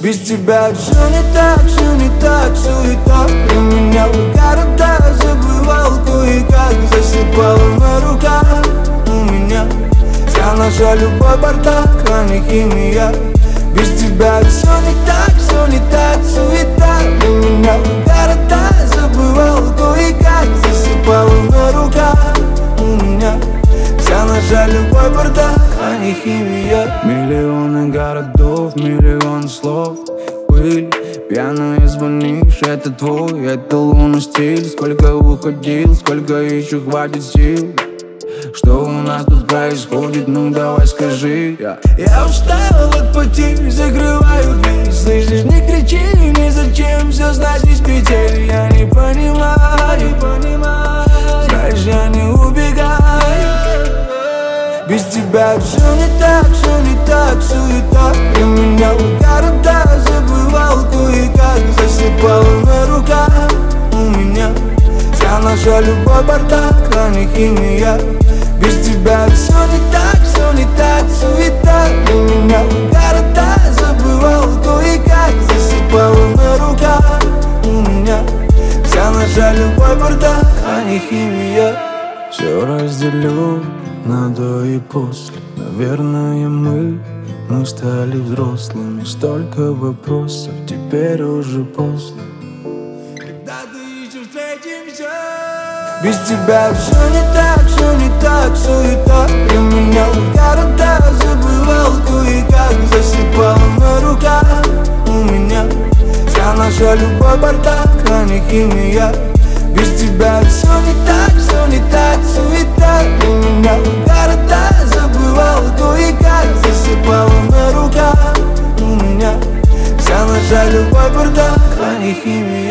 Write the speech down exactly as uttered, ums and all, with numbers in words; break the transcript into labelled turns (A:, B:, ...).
A: Без тебя все не так, все не так, суета. И меня в города забывал кое-как. Засыпала на руках у меня вся наша любовь бардак, а не химия. Без тебя все не так, все не так, суета. И меня в города забывал кое-как. Засыпала на руках у меня вся наша любовь бардак, а не химия. Миллионы городов, миллион слов, пыль, пьяная звонишь, это твой, это лунный стиль. Сколько уходил, сколько еще хватит сил. Что у нас тут происходит, ну давай скажи. Я, я устал от потерь, закрываю дверь. Слышишь, не кричи, ни зачем все знать из петель. Я не понимаю, не понимаю. Знаешь, я не убегаю. Без тебя все не так, все не так, суета. И меня в города забывал кое-как. Засыпала на руках у меня вся наша любовь бардак, а не химия. Без тебя все не так, все не так, суета. И меня в города забывал кое-как. Засыпала на руках у меня вся наша любовь бардак, а не химия. Все разделю на до и после. Наверное, мы, мы стали взрослыми. Столько вопросов, теперь уже поздно. Когда ты еще встретимся? Без тебя все не так, все не так, суета. И меня в города забывал кое-как. Засыпал на руках у меня вся наша любовь бардак, а не химия. Без тебя все не так, все не так, суета. И меня в города забывал кое-как. Засыпал на руках у меня вся наша любовь бардак, а не химия.